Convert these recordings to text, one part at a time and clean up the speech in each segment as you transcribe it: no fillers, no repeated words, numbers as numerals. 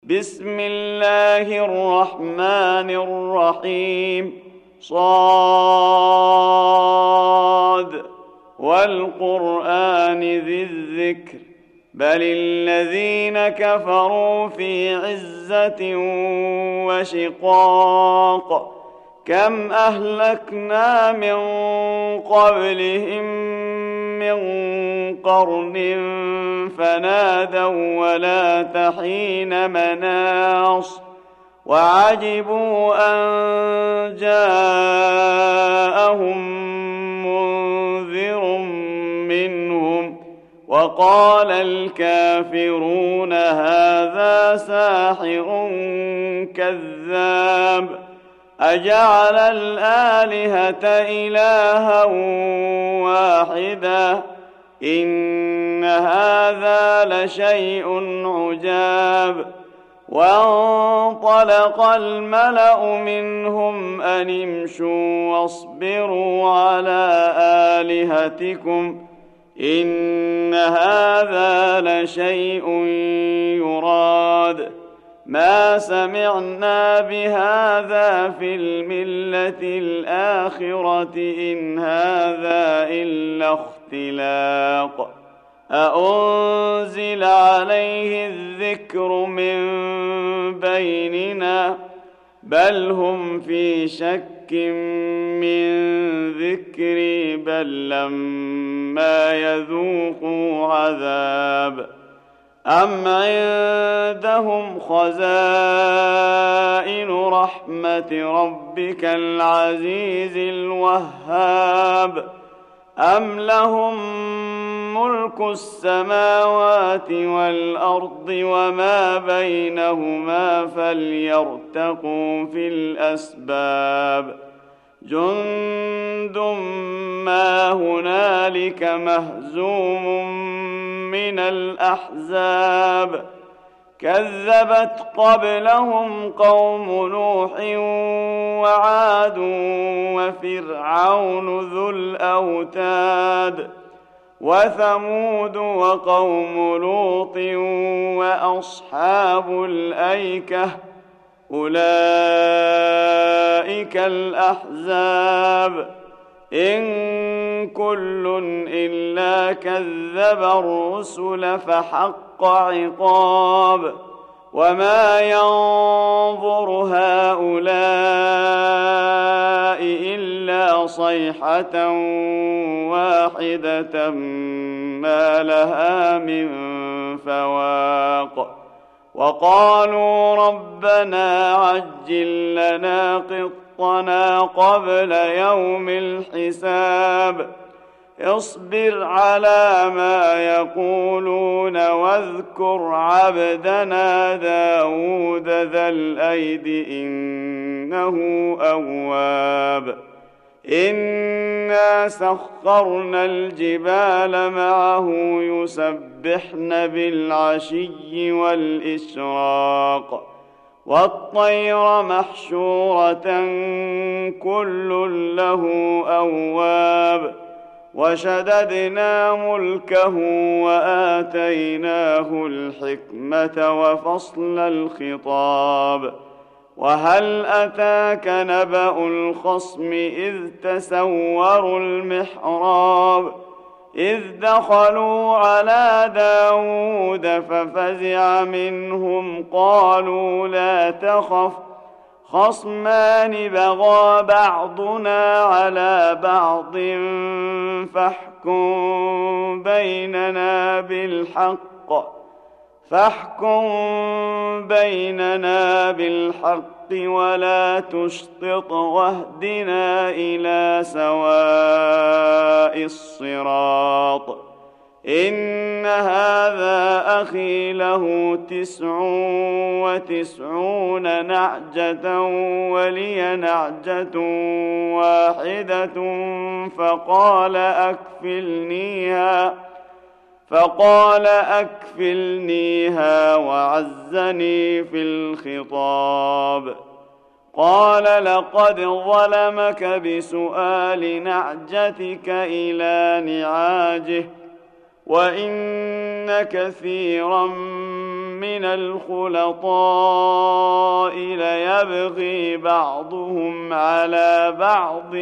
بسم الله الرحمن الرحيم صاد والقرآن ذي الذكر بل الذين كفروا في عزة وشقاق كم أهلكنا من قبلهم من قرن فنادوا ولا تحين مناص وعجبوا أن جاءهم منذر منهم وقال الكافرون هذا ساحر كذاب أجعل الآلهة إلها واحدا إن هذا لشيء عجاب وانطلق الملأ منهم أن امشوا واصبروا على آلهتكم إن هذا لشيء يراد ما سمعنا بهذا في الملة الآخرة إن هذا إلا اختلاق أأنزل عليه الذكر من بيننا بل هم في شك من ذكري بل لما يذوقوا عذاب أم عندهم خزائن رحمة ربك العزيز الوهاب أم لهم ملك السماوات والأرض وما بينهما فليرتقوا في الأسباب جند ما هنالك مهزوم من الأحزاب كذبت قبلهم قوم نوح وعاد وفرعون ذو الأوتاد وثمود وقوم لوط وأصحاب الأيكة أولئك الأحزاب إن كل إلا كذب الرسل فحق عقاب وما ينظر هؤلاء إلا صيحة واحدة ما لها من فواق وقالوا ربنا عجل لنا قطنا قبل يوم الحساب اصبر على ما يقولون واذكر عبدنا داود ذا الأيد إنه أواب إنا سخرنا الجبال معه يسبحن بالعشي والإشراق والطير محشورة كل له أواب وشددنا ملكه وآتيناه الحكمة وفصل الخطاب وهل أتاك نبأ الخصم إذ تسوروا المحراب إذ دخلوا على داود ففزع منهم قالوا لا تخف خصمان بغى بعضنا على بعض فاحكم بيننا بالحق ولا تشطط واهدنا إلى سواء الصراط إن هذا أخي له 99 نعجة ولي نعجة واحدة فقال أكفلنيها وعزني في الخطاب قال لقد ظلمك بسؤال نعجتك إلى نعاجه وإن كثيرا من الخلطاء ليبغي بعضهم على بعض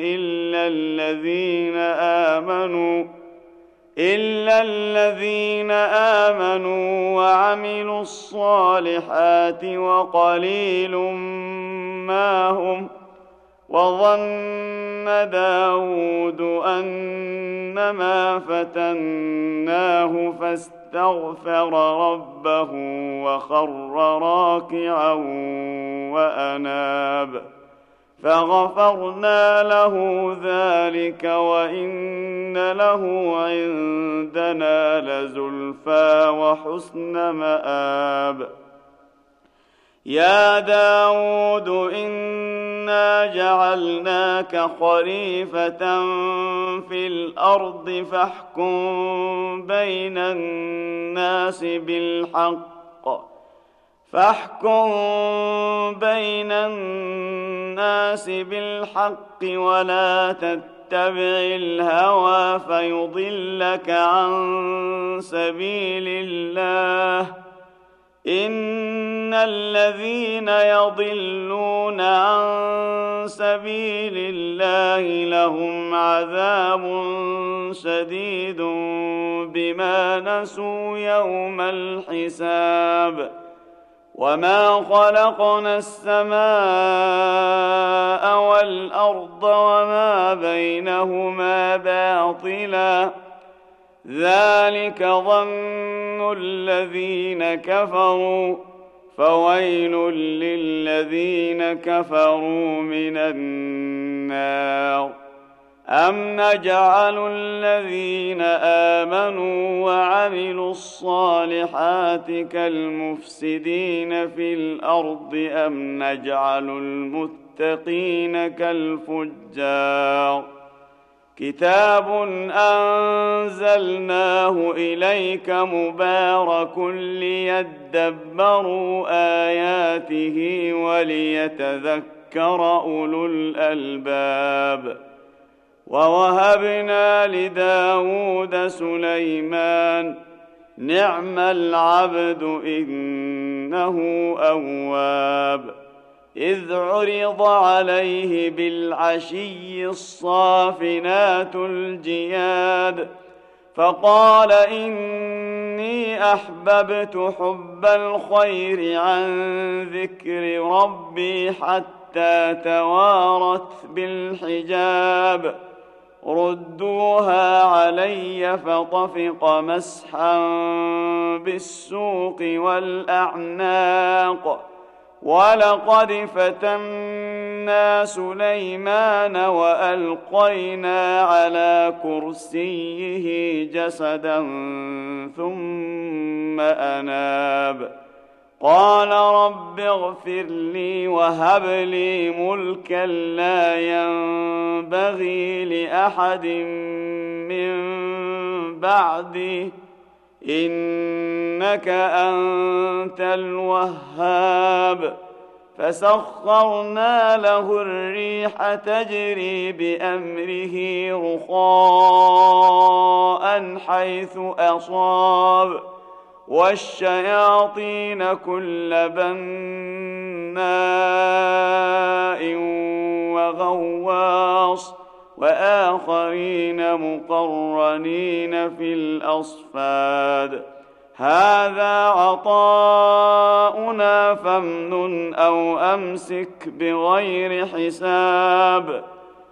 إلا الذين آمنوا وعملوا الصالحات وقليل ما هم. وظن داود أنما فتناه فاستغفر ربه وخر راكعا وأناب فغفرنا له ذلك وإن له عندنا لزلفى وحسن مآب. يا داود إنا جعلناك خليفة في الأرض فاحكم بين الناس بالحق ولا تتبع الهوى فيضلك عن سبيل الله. إن الذين يضلون عن سبيل الله لهم عذاب شديد بما نسوا يوم الحساب. وما خلقنا السماء والأرض وما بينهما باطلا ذلك ظن الذين كفروا فويل للذين كفروا من النار. أم نجعل الذين آمنوا وعملوا الصالحات كالمفسدين في الأرض أم نجعل المتقين كالفجار. كتاب أنزلناه إليك مبارك ليدبروا آياته وليتذكر أولو الألباب. ووهبنا لداود سليمان نعم العبد إنه أواب. إذ عرض عليه بالعشي الصافنات الجياد فقال إني أحببت حب الخير عن ذكر ربي حتى توارت بالحجاب. ردوها علي فطفق مسحا بالسوق والأعناق. ولقد فتنا سليمان وألقينا على كرسيه جسدا ثم أناب. قال رب اغفر لي وهب لي ملكا لا ينبغي لأحد من بعدي إنك أنت الوهاب. فسخرنا له الريح تجري بأمره رخاء حيث أصاب والشياطين كل بناء وغواص وآخرين مقرنين في الأصفاد. هذا عطاؤنا فامنن أو أمسك بغير حساب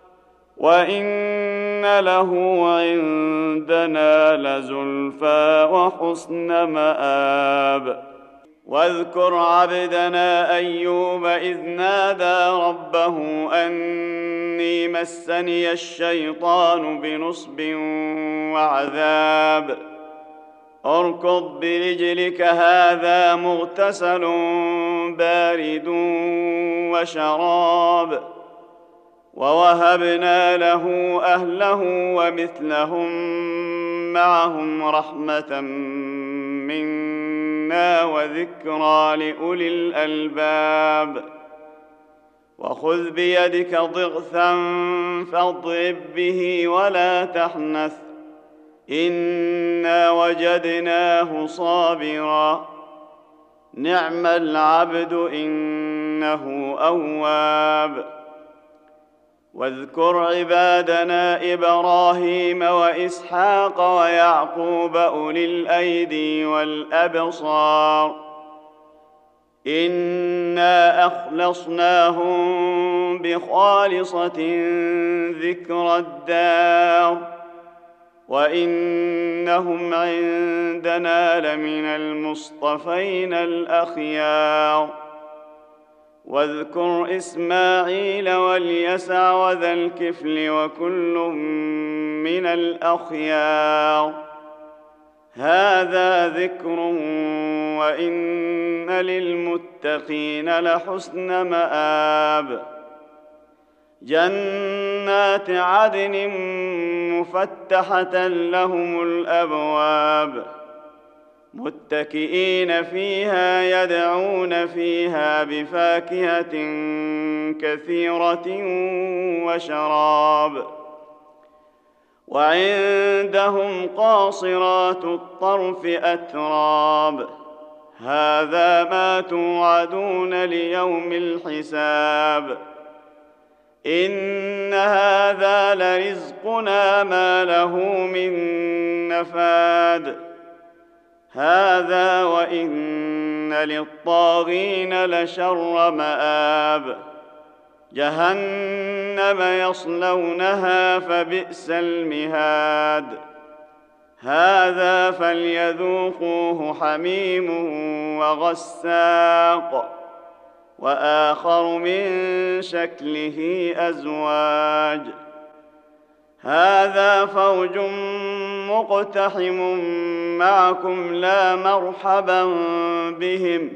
وإن له عندنا لزلفى وحسن مآب. واذكر عبدنا أيوب إذ نادى ربه أني مسني الشيطان بنصب وعذاب. اركض برجلك هذا مغتسل بارد وشراب. ووهبنا له أهله ومثلهم معهم رحمة منا وذكرى لأولي الألباب. وخذ بيدك ضغثا فاضرب به ولا تحنث إنا وجدناه صابرا نعم العبد إنه أواب. واذكر عبادنا إبراهيم وإسحاق ويعقوب أولي الأيدي والأبصار إنا أخلصناهم بخالصة ذكر الدار وإنهم عندنا لمن المصطفين الأخيار. واذكر إسماعيل واليسع وذا الكفل وكل من الأخيار. هذا ذكر وإن للمتقين لحسن مآب. جنات عدن مفتحة لهم الأبواب متكئين فيها يدعون فيها بفاكهة كثيرة وشراب. وعندهم قاصرات الطرف أتراب. هذا ما توعدون ليوم الحساب. إن هذا لرزقنا ما له من نفاد. هذا وإن للطاغين لشر مآب. جهنم يصلونها فبئس المهاد. هذا فليذوقوه حميم وغساق وآخر من شكله أزواج. هذا فوج مقتحم معكم لا مرحبا بهم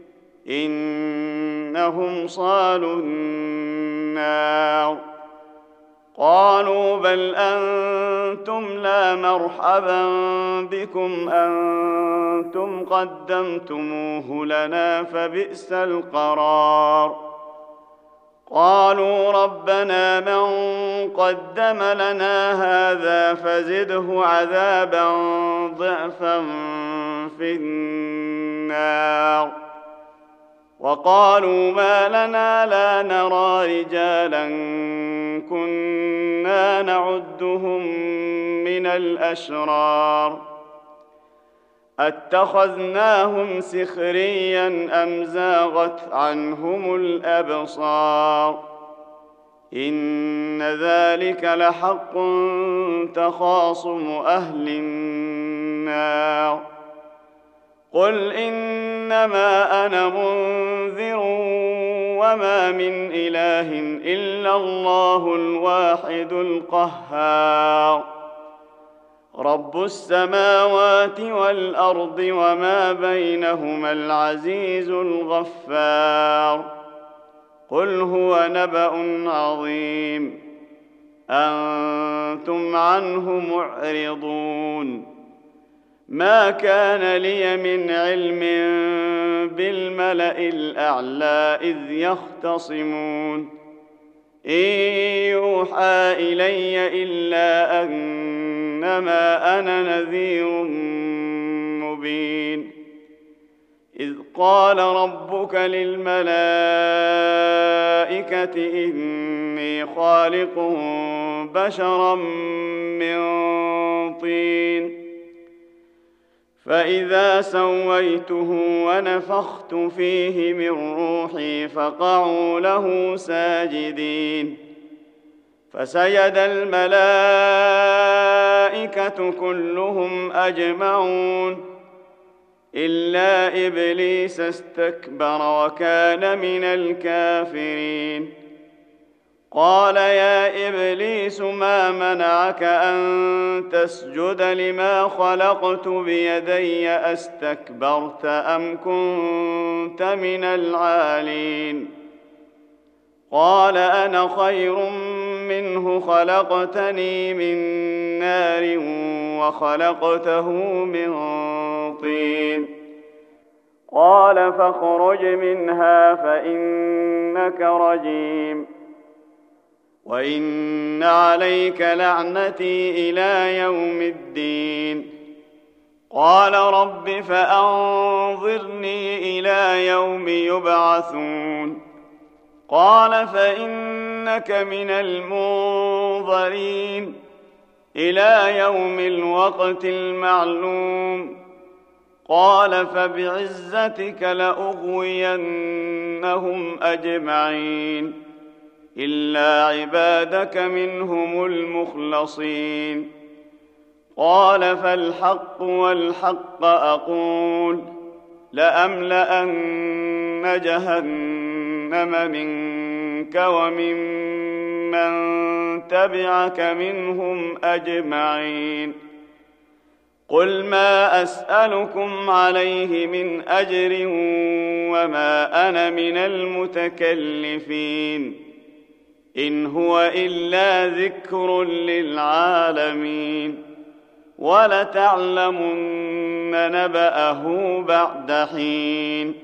إنهم صالوا النار. قالوا بل أنتم لا مرحبا بكم أنتم قدمتموه لنا فبئس القرار. قالوا ربنا من قدم لنا هذا فزده عذابا ضعفا في النار. وقالوا ما لنا لا نرى رجالا كنا نعدهم من الأشرار أتخذناهم سخريا أم زاغت عنهم الأبصار. إن ذلك لحق تخاصم أهل النار. قل إنما أنا منذر وما من إله إلا الله الواحد القهار. رب السماوات والأرض وما بينهما العزيز الغفار. قل هو نبأ عظيم أنتم عنه معرضون. ما كان لي من علم بالملأ الأعلى إذ يختصمون إن يوحى إلي إلا أنما أنا نذير مبين. إذ قال ربك للملائكة إني خالق بشرا من طين فإذا سويته ونفخت فيه من روحي فقعوا له ساجدين. فسجد الملائكة كلهم أجمعون إلا إبليس استكبر وكان من الكافرين. قال يا إبليس ما منعك أن تسجد لما خلقت بيدي أستكبرت أم كنت من العالين؟ قال أنا خير منه خلقتني من نار وخلقته من طين. قال فاخرج منها فإنك رجيم وإن عليك لعنتي إلى يوم الدين. قال رب فأنظرني إلى يوم يبعثون قال فإنك من المنظرين إلى يوم الوقت المعلوم قال فبعزتك لأغوينهم أجمعين إلا عبادك منهم المخلصين قال فالحق والحق أقول لأملأن جهنم منك وممن تبعك منهم أجمعين قل ما أسألكم عليه من أجر وما أنا من المتكلفين إن هو إلا ذكر للعالمين ولتعلمن نبأه بعد حين